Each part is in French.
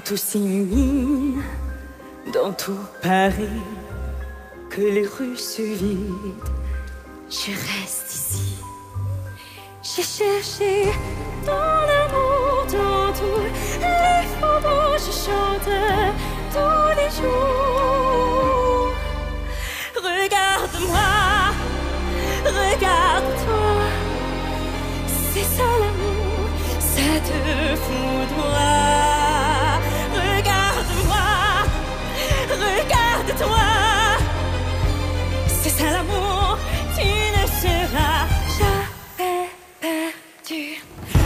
tout s'illumine dans tout Paris, que les rues se vident. Je reste ici. J'ai cherché ton amour dans tous les faubourgs. Je chante tous les jours. Regarde-moi, regarde-toi. C'est ça l'amour, ça te foudroie. Regarde-moi, regarde-toi. C'est ça l'amour, tu ne seras jamais perdu.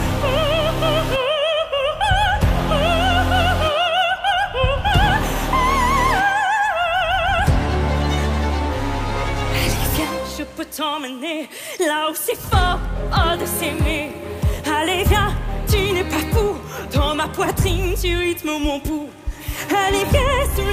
Allez, viens, je peux t'emmener là où c'est fort de s'aimer. Allez, viens, tu n'es pas fou. Dans ma poitrine, tu rythmes mon pouls. Allez, viens,